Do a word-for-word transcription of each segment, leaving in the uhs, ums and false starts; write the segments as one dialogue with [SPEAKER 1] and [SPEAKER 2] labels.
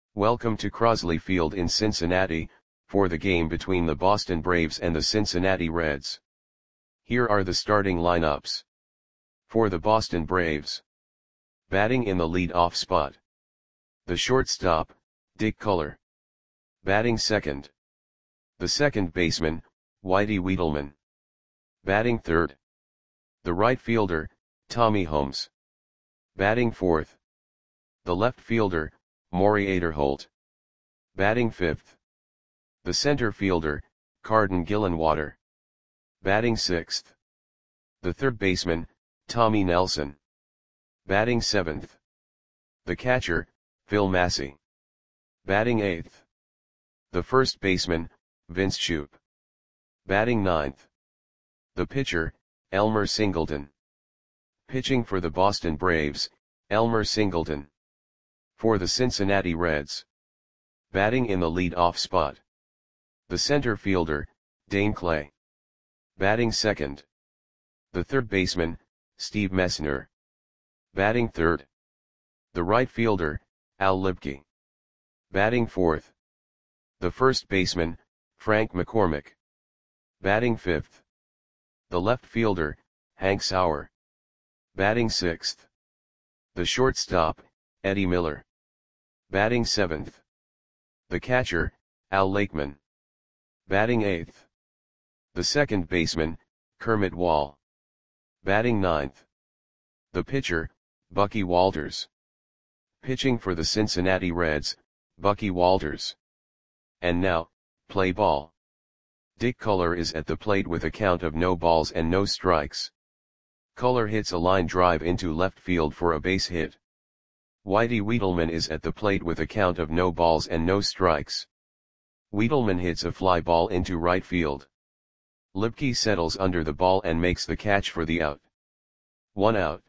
[SPEAKER 1] Welcome to Crosley Field in Cincinnati, for the game between the Boston Braves and the Cincinnati Reds. Here are the starting lineups. For the Boston Braves. Batting in the lead-off spot. The shortstop, Dick Culler. Batting second. The second baseman, Whitey Wietelman. Batting third. The right fielder, Tommy Holmes. Batting fourth. The left fielder, Maury Aderholt. Batting fifth. The center fielder, Carden Gillenwater. Batting sixth. The third baseman, Tommy Nelson. Batting seventh. The catcher, Phil Massey. Batting eighth. The first baseman, Vince Shoop. Batting ninth. The pitcher, Elmer Singleton. Pitching for the Boston Braves, Elmer Singleton. For the Cincinnati Reds. Batting in the lead-off spot. The center fielder, Dane Clay. Batting second. The third baseman, Steve Messner. Batting third. The right fielder, Al Libke. Batting fourth. The first baseman, Frank McCormick. Batting fifth. The left fielder, Hank Sauer. Batting sixth. The shortstop, Eddie Miller. Batting seventh. The catcher, Al Lakeman. Batting eighth. The second baseman, Kermit Wall. Batting ninth. The pitcher, Bucky Walters. Pitching for the Cincinnati Reds, Bucky Walters. And now, play ball. Dick Culler is at the plate with a count of no balls and no strikes. Culler hits a line drive into left field for a base hit. Whitey Wietelman is at the plate with a count of no balls and no strikes. Wietelman hits a fly ball into right field. Libke settles under the ball and makes the catch for the out. One out.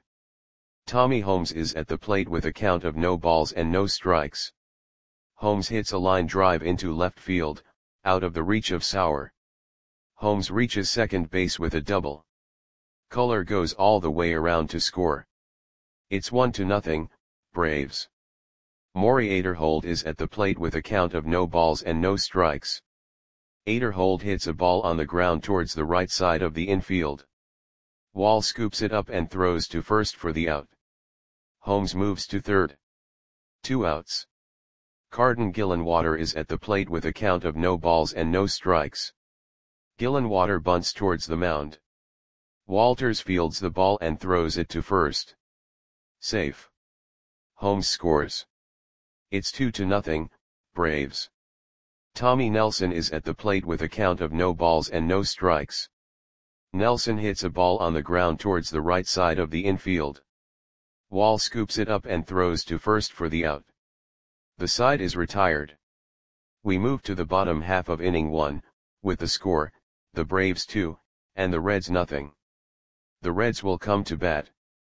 [SPEAKER 1] Tommy Holmes is at the plate with a count of no balls and no strikes. Holmes hits a line drive into left field, out of the reach of Sauer. Holmes reaches second base with a double. Culler goes all the way around to score. It's one to nothing, Braves. Maury Aderholt is at the plate with a count of no balls and no strikes. Aderholt hits a ball on the ground towards the right side of the infield. Wall scoops it up and throws to first for the out. Holmes moves to third. Two outs. Carden Gillenwater is at the plate with a count of no balls and no strikes. Gillenwater bunts towards the mound. Walters fields the ball and throws it to first. Safe. Holmes scores. It's two to nothing, Braves. Tommy Nelson is at the plate with a count of no balls and no strikes. Nelson hits a ball on the ground towards the right side of the infield. Wall scoops it up and throws to first for the out. The side is retired. We move to the bottom half of inning one, with the score, the Braves two, and the Reds nothing. The Reds will come to bat.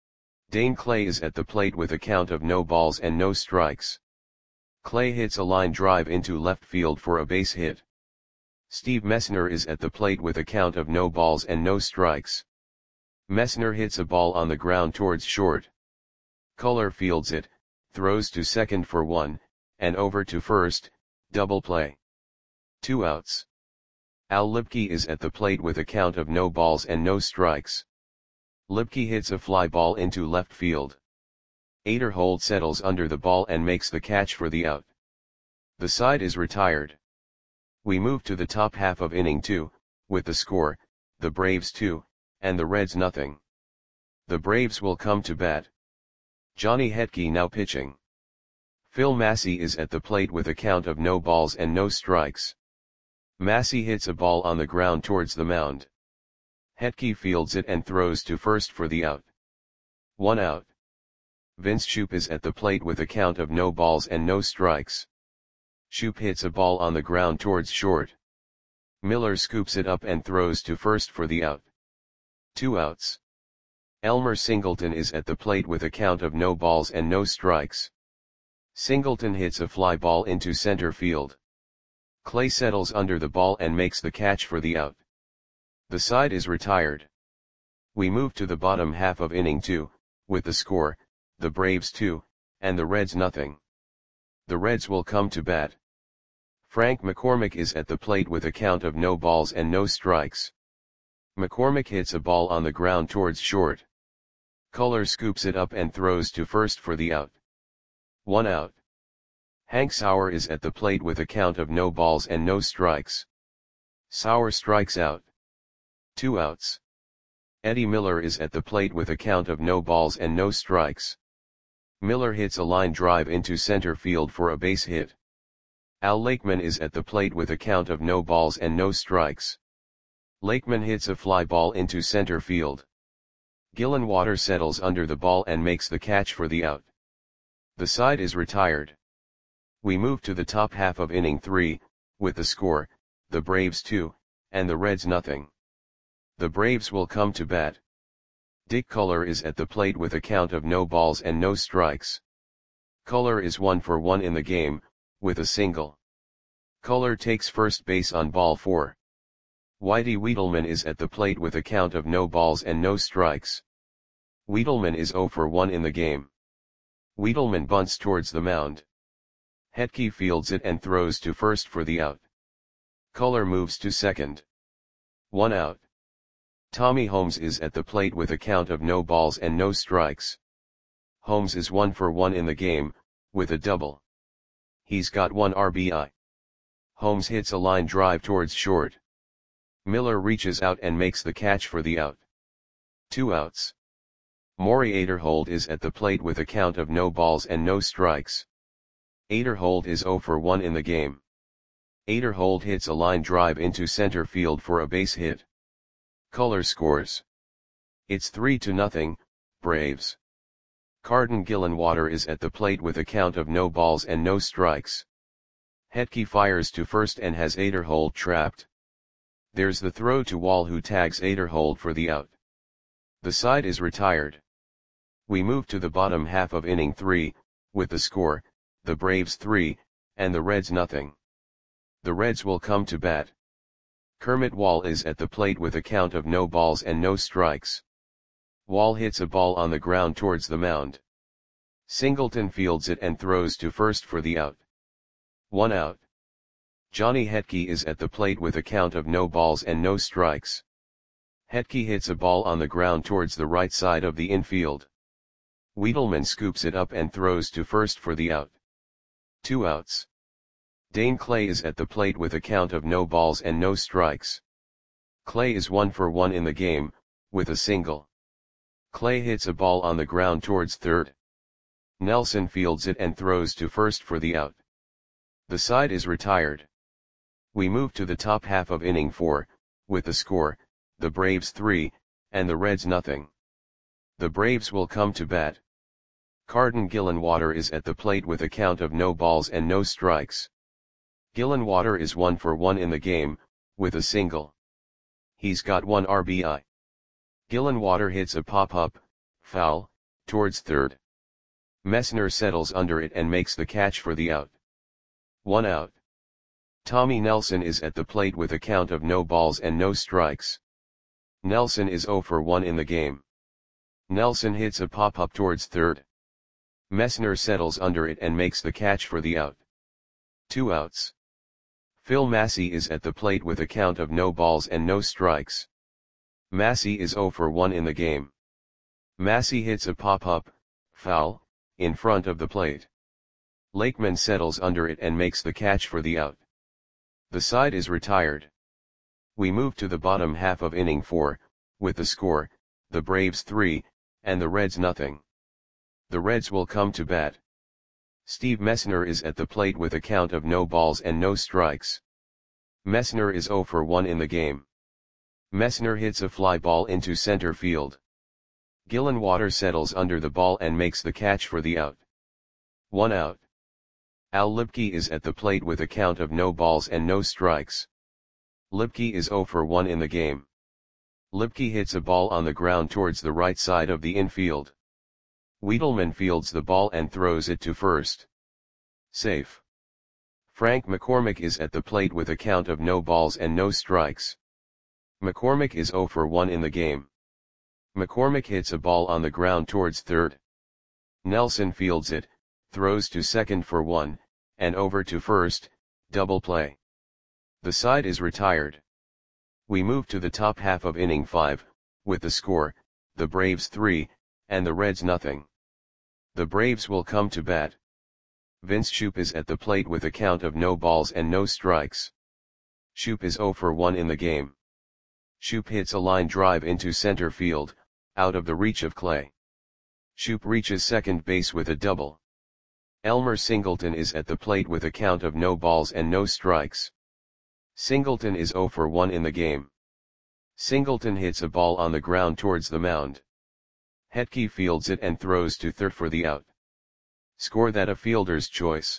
[SPEAKER 1] Dane Clay is at the plate with a count of no balls and no strikes. Clay hits a line drive into left field for a base hit. Steve Messner is at the plate with a count of no balls and no strikes. Messner hits a ball on the ground towards short. Culler fields it, throws to second for one, and over to first, double play. Two outs. Al Libke is at the plate with a count of no balls and no strikes. Libke hits a fly ball into left field. Aderholt settles under the ball and makes the catch for the out. The side is retired. We move to the top half of inning two, with the score, the Braves two, and the Reds nothing. The Braves will come to bat. Johnny Hetke now pitching. Phil Massey is at the plate with a count of no balls and no strikes. Massey hits a ball on the ground towards the mound. Hetke fields it and throws to first for the out. One out. Vince Shoop is at the plate with a count of no balls and no strikes. Shoop hits a ball on the ground towards short. Miller scoops it up and throws to first for the out. Two outs. Elmer Singleton is at the plate with a count of no balls and no strikes. Singleton hits a fly ball into center field. Clay settles under the ball and makes the catch for the out. The side is retired. We move to the bottom half of inning two, with the score, the Braves two, and the Reds nothing. The Reds will come to bat. Frank McCormick is at the plate with a count of no balls and no strikes. McCormick hits a ball on the ground towards short. Culler scoops it up and throws to first for the out. One out. Hank Sauer is at the plate with a count of no balls and no strikes. Sauer strikes out. Two outs. Eddie Miller is at the plate with a count of no balls and no strikes. Miller hits a line drive into center field for a base hit. Al Lakeman is at the plate with a count of no balls and no strikes. Lakeman hits a fly ball into center field. Gillenwater settles under the ball and makes the catch for the out. The side is retired. We move to the top half of inning three, with the score, the Braves two, and the Reds nothing. The Braves will come to bat. Dick Culler is at the plate with a count of no balls and no strikes. Culler is one for one in the game, with a single. Culler takes first base on ball four. Whitey Wiedelman is at the plate with a count of no balls and no strikes. Wiedelman is zero for one in the game. Wiedelman bunts towards the mound. Hetke fields it and throws to first for the out. Culler moves to second. One out. Tommy Holmes is at the plate with a count of no balls and no strikes. Holmes is one for one in the game, with a double. He's got one R B I. Holmes hits a line drive towards short. Miller reaches out and makes the catch for the out. Two outs. Maury Aderhold is at the plate with a count of no balls and no strikes. Aderhold is zero for one in the game. Aderhold hits a line drive into center field for a base hit. Culler scores. It's three to nothing, Braves. Carden Gillenwater is at the plate with a count of no balls and no strikes. Hetke fires to first and has Aderhold trapped. There's the throw to Wall, who tags Aderhold for the out. The side is retired. We move to the bottom half of inning three, with the score, the Braves three, and the Reds nothing. The Reds will come to bat. Kermit Wall is at the plate with a count of no balls and no strikes. Wall hits a ball on the ground towards the mound. Singleton fields it and throws to first for the out. One out. Johnny Hetke is at the plate with a count of no balls and no strikes. Hetke hits a ball on the ground towards the right side of the infield. Wiedelman scoops it up and throws to first for the out. Two outs. Dane Clay is at the plate with a count of no balls and no strikes. Clay is one for one in the game, with a single. Clay hits a ball on the ground towards third. Nelson fields it and throws to first for the out. The side is retired. We move to the top half of inning four, with the score, the Braves three, and the Reds nothing. The Braves will come to bat. Carden Gillenwater is at the plate with a count of no balls and no strikes. Gillenwater is one for one in the game, with a single. He's got one R B I. Gillenwater hits a pop-up, foul, towards third. Messner settles under it and makes the catch for the out. One out. Tommy Nelson is at the plate with a count of no balls and no strikes. Nelson is zero for one in the game. Nelson hits a pop-up towards third. Messner settles under it and makes the catch for the out. Two outs. Phil Massey is at the plate with a count of no balls and no strikes. Massey is zero for one in the game. Massey hits a pop-up, foul, in front of the plate. Lakeman settles under it and makes the catch for the out. The side is retired. We move to the bottom half of inning four, with the score, the Braves three, and the Reds nothing. The Reds will come to bat. Steve Messner is at the plate with a count of no balls and no strikes. Messner is zero for one in the game. Messner hits a fly ball into center field. Gillenwater settles under the ball and makes the catch for the out. One out. Al Lipke is at the plate with a count of no balls and no strikes. Lipke is zero for one in the game. Lipke hits a ball on the ground towards the right side of the infield. Wiedelman fields the ball and throws it to first. Safe. Frank McCormick is at the plate with a count of no balls and no strikes. McCormick is zero for one in the game. McCormick hits a ball on the ground towards third. Nelson fields it, throws to second for one, and over to first, double play. The side is retired. We move to the top half of inning five, with the score, the Braves three, and the Reds nothing. The Braves will come to bat. Vince Shoop is at the plate with a count of no balls and no strikes. Shoop is zero for one in the game. Shoop hits a line drive into center field, out of the reach of Clay. Shoop reaches second base with a double. Elmer Singleton is at the plate with a count of no balls and no strikes. Singleton is zero for one in the game. Singleton hits a ball on the ground towards the mound. Hetke fields it and throws to third for the out. Score that a fielder's choice.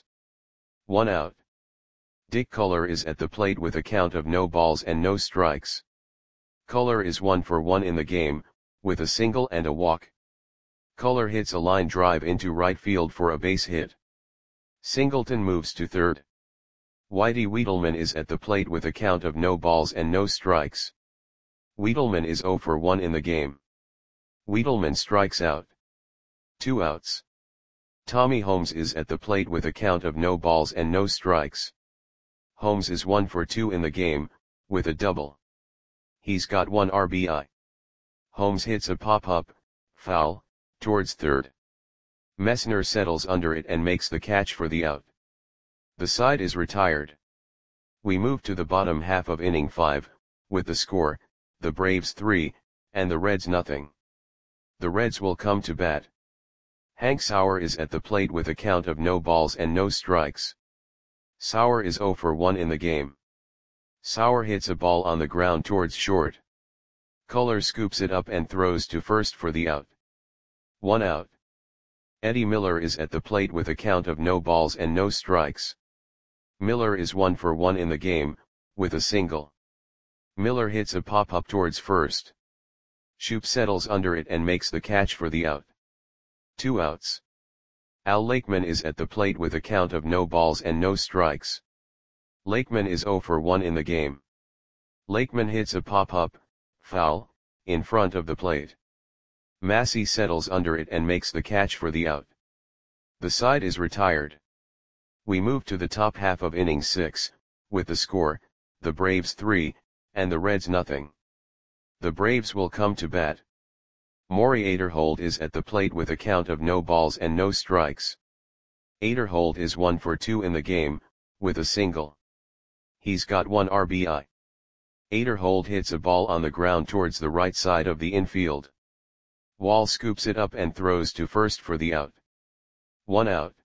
[SPEAKER 1] One out. Dick Culler is at the plate with a count of no balls and no strikes. Culler is one for one in the game, with a single and a walk. Culler hits a line drive into right field for a base hit. Singleton moves to third. Whitey Wiedelman is at the plate with a count of no balls and no strikes. Wiedelman is zero for one in the game. Wiedelman strikes out. Two outs. Tommy Holmes is at the plate with a count of no balls and no strikes. Holmes is one for two in the game, with a double. He's got one R B I. Holmes hits a pop-up, foul, towards third. Messner settles under it and makes the catch for the out. The side is retired. We move to the bottom half of inning five, with the score, the Braves three, and the Reds nothing. The Reds will come to bat. Hank Sauer is at the plate with a count of no balls and no strikes. Sauer is zero for one in the game. Sauer hits a ball on the ground towards short. Culler scoops it up and throws to first for the out. One out. Eddie Miller is at the plate with a count of no balls and no strikes. Miller is one for one in the game, with a single. Miller hits a pop-up towards first. Shoop settles under it and makes the catch for the out. Two outs. Al Lakeman is at the plate with a count of no balls and no strikes. Lakeman is zero for one in the game. Lakeman hits a pop-up, foul, in front of the plate. Massey settles under it and makes the catch for the out. The side is retired. We move to the top half of inning six, with the score, the Braves three, and the Reds nothing. The Braves will come to bat. Maury Aderhold is at the plate with a count of no balls and no strikes. Aderhold is one for two in the game, with a single. He's got one R B I. Aderhold hits a ball on the ground towards the right side of the infield. Wall scoops it up and throws to first for the out. One out.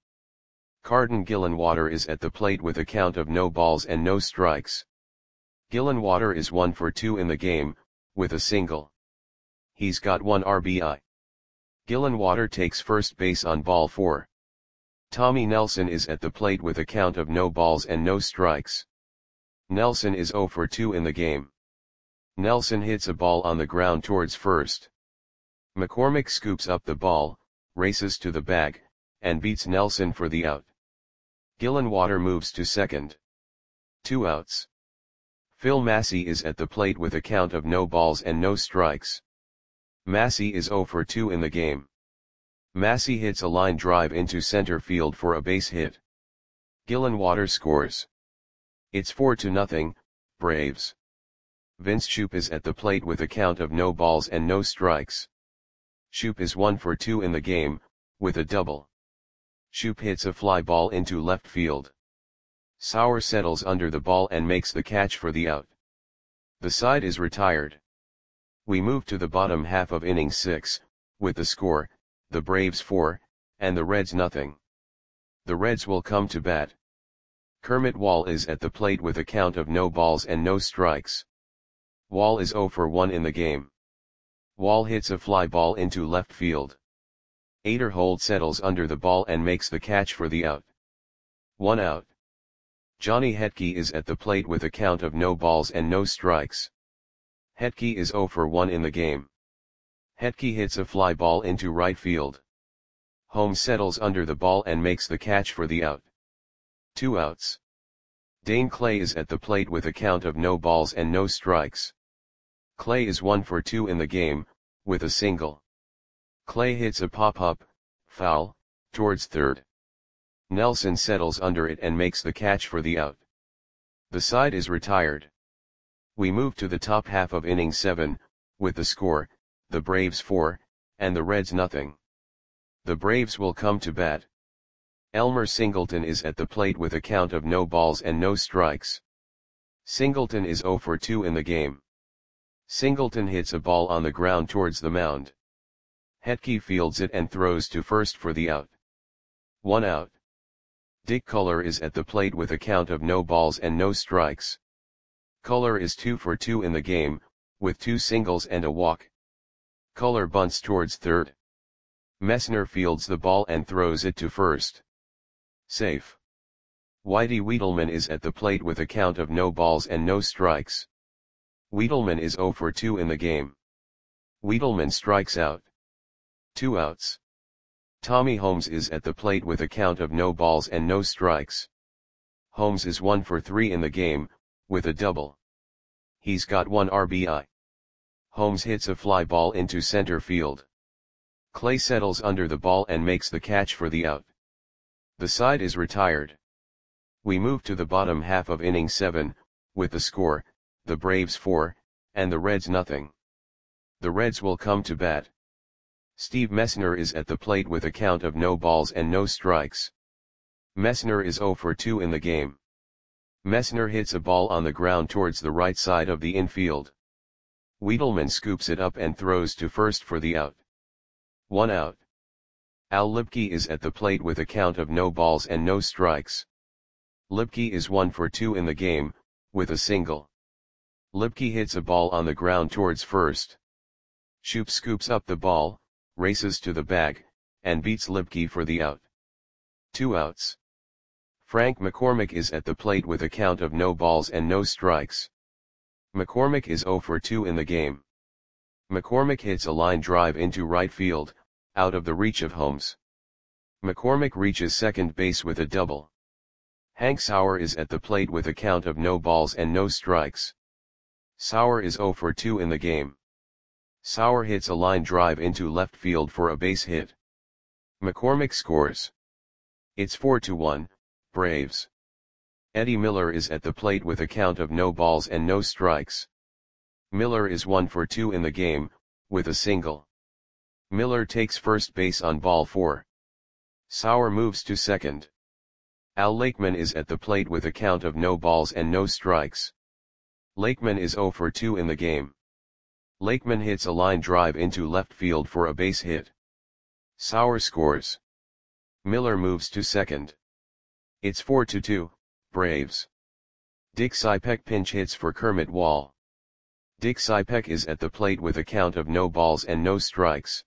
[SPEAKER 1] Carden Gillenwater is at the plate with a count of no balls and no strikes. Gillenwater is one for two in the game, with a single. He's got one R B I. Gillenwater takes first base on ball four. Tommy Nelson is at the plate with a count of no balls and no strikes. Nelson is zero for two in the game. Nelson hits a ball on the ground towards first. McCormick scoops up the ball, races to the bag, and beats Nelson for the out. Gillenwater moves to second. Two outs. Phil Massey is at the plate with a count of no balls and no strikes. Massey is zero for two in the game. Massey hits a line drive into center field for a base hit. Gillenwater scores. It's four to nothing, Braves. Vince Shoop is at the plate with a count of no balls and no strikes. Shoop is one for two in the game, with a double. Shoop hits a fly ball into left field. Sauer settles under the ball and makes the catch for the out. The side is retired. We move to the bottom half of inning six, with the score, the Braves four, and the Reds nothing. The Reds will come to bat. Kermit Wall is at the plate with a count of no balls and no strikes. Wall is zero for one in the game. Wall hits a fly ball into left field. Aderhold settles under the ball and makes the catch for the out. One out. Johnny Hetke is at the plate with a count of no balls and no strikes. Hetke is zero for one in the game. Hetke hits a fly ball into right field. Holmes settles under the ball and makes the catch for the out. Two outs. Dane Clay is at the plate with a count of no balls and no strikes. Clay is one for two in the game, with a single. Clay hits a pop-up, foul, towards third. Nelson settles under it and makes the catch for the out. The side is retired. We move to the top half of inning seven, with the score, the Braves four, and the Reds nothing. The Braves will come to bat. Elmer Singleton is at the plate with a count of no balls and no strikes. Singleton is oh for two in the game. Singleton hits a ball on the ground towards the mound. Hetke fields it and throws to first for the out. One out. Dick Culler is at the plate with a count of no balls and no strikes. Culler is two for two in the game, with two singles and a walk. Culler bunts towards third. Messner fields the ball and throws it to first. Safe. Whitey Wiedelman is at the plate with a count of no balls and no strikes. Wiedelman is oh for two in the game. Wiedelman strikes out. Two outs. Tommy Holmes is at the plate with a count of no balls and no strikes. Holmes is one for three in the game, with a double. He's got one R B I. Holmes hits a fly ball into center field. Clay settles under the ball and makes the catch for the out. The side is retired. We move to the bottom half of inning seven, with the score, the Braves four, and the Reds nothing. The Reds will come to bat. Steve Messner is at the plate with a count of no balls and no strikes. Messner is oh for two in the game. Messner hits a ball on the ground towards the right side of the infield. Wiedelman scoops it up and throws to first for the out. One out. Al Lipke is at the plate with a count of no balls and no strikes. Lipke is one for two in the game, with a single. Lipke hits a ball on the ground towards first. Shoop scoops up the ball, races to the bag, and beats Lipke for the out. Two outs. Frank McCormick is at the plate with a count of no balls and no strikes. McCormick is oh for two in the game. McCormick hits a line drive into right field, out of the reach of Holmes. McCormick reaches second base with a double. Hank Sauer is at the plate with a count of no balls and no strikes. Sauer is oh for two in the game. Sauer hits a line drive into left field for a base hit. McCormick scores. It's four to one, Braves. Eddie Miller is at the plate with a count of no balls and no strikes. Miller is one for two in the game, with a single. Miller takes first base on ball four. Sauer moves to second. Al Lakeman is at the plate with a count of no balls and no strikes. Lakeman is oh for two in the game. Lakeman hits a line drive into left field for a base hit. Sauer scores. Miller moves to second. It's four to two, Braves. Dick Cypek pinch hits for Kermit Wall. Dick Cypek is at the plate with a count of no balls and no strikes.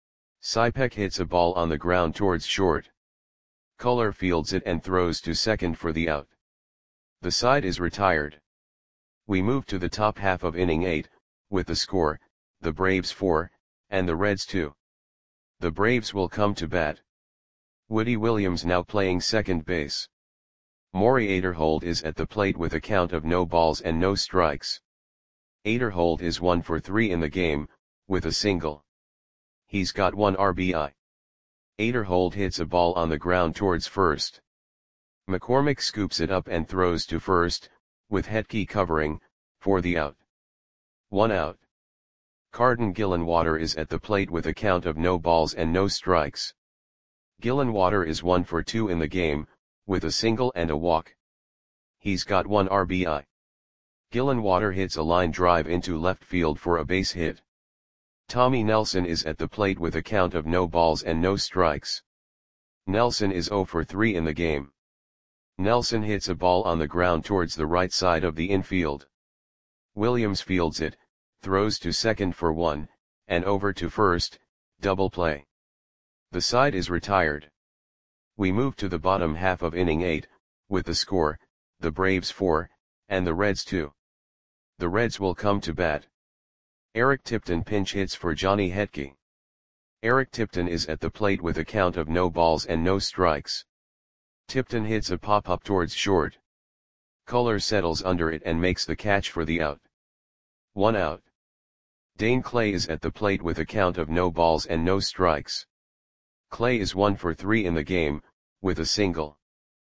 [SPEAKER 1] Cypek hits a ball on the ground towards short. Culler fields it and throws to second for the out. The side is retired. We move to the top half of inning eight, with the score, the Braves four, and the Reds two. The Braves will come to bat. Woody Williams now playing second base. Maury Aderhold is at the plate with a count of no balls and no strikes. Aderhold is one for three in the game, with a single. He's got one R B I. Aderhold hits a ball on the ground towards first. McCormick scoops it up and throws to first, with Hetke covering, for the out. One out. Carden Gillenwater is at the plate with a count of no balls and no strikes. Gillenwater is one for two in the game, with a single and a walk. He's got one R B I. Gillenwater hits a line drive into left field for a base hit. Tommy Nelson is at the plate with a count of no balls and no strikes. Nelson is oh for three in the game. Nelson hits a ball on the ground towards the right side of the infield. Williams fields it, throws to second for one, and over to first, double play. The side is retired. We move to the bottom half of inning eight, with the score, the Braves four, and the Reds two. The Reds will come to bat. Eric Tipton pinch hits for Johnny Hetke. Eric Tipton is at the plate with a count of no balls and no strikes. Tipton hits a pop-up towards short. Culler settles under it and makes the catch for the out. One out. Dane Clay is at the plate with a count of no balls and no strikes. Clay is one for three in the game, with a single.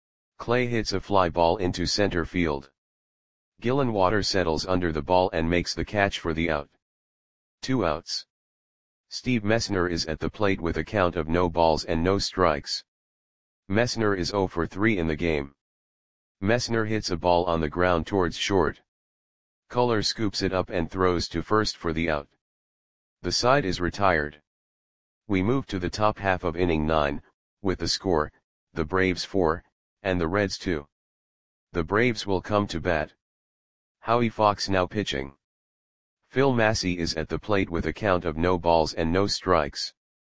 [SPEAKER 1] Clay hits a fly ball into center field. Gillenwater settles under the ball and makes the catch for the out. Two outs. Steve Messner is at the plate with a count of no balls and no strikes. Messner is zero for three in the game. Messner hits a ball on the ground towards short. Culler scoops it up and throws to first for the out. The side is retired. We move to the top half of inning nine, with the score, the Braves four, and the Reds two. The Braves will come to bat. Howie Fox now pitching. Phil Massey is at the plate with a count of no balls and no strikes.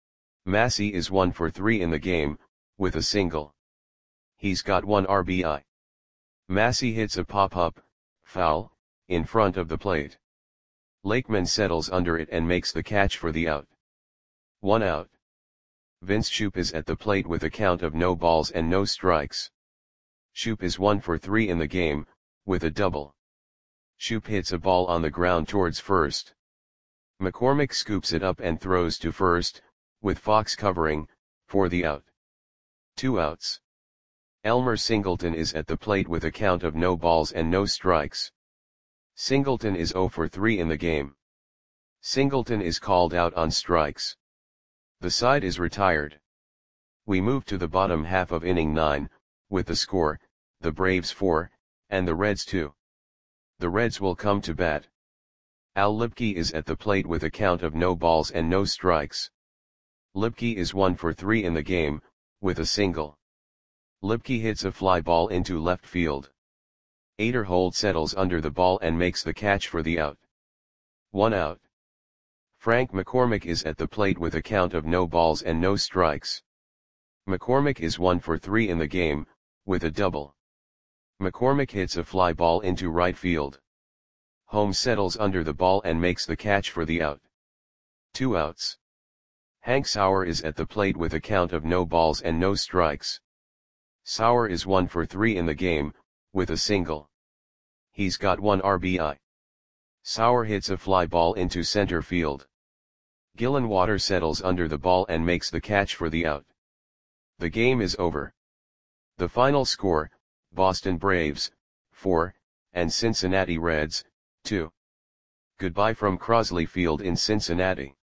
[SPEAKER 1] Massey is one for three in the game, with a single. He's got one R B I. Massey hits a pop-up, foul, in front of the plate. Lakeman settles under it and makes the catch for the out. One out. Vince Shoop is at the plate with a count of no balls and no strikes. Shoop is one for three in the game, with a double. Shoop hits a ball on the ground towards first. McCormick scoops it up and throws to first, with Fox covering, for the out. Two outs. Elmer Singleton is at the plate with a count of no balls and no strikes. Singleton is zero for three in the game. Singleton is called out on strikes. The side is retired. We move to the bottom half of inning nine, with the score, the Braves four, and the Reds two. The Reds will come to bat. Al Lipke is at the plate with a count of no balls and no strikes. Lipke is one for three in the game, with a single. Lipke hits a fly ball into left field. Aderhold settles under the ball and makes the catch for the out. One out. Frank McCormick is at the plate with a count of no balls and no strikes. McCormick is one for three in the game, with a double. McCormick hits a fly ball into right field. Holmes settles under the ball and makes the catch for the out. Two outs. Hank Sauer is at the plate with a count of no balls and no strikes. Sauer is one for three in the game, with a single. He's got one R B I. Sauer hits a fly ball into center field. Gillenwater settles under the ball and makes the catch for the out. The game is over. The final score, Boston Braves, four, and Cincinnati Reds, two. Goodbye from Crosley Field in Cincinnati.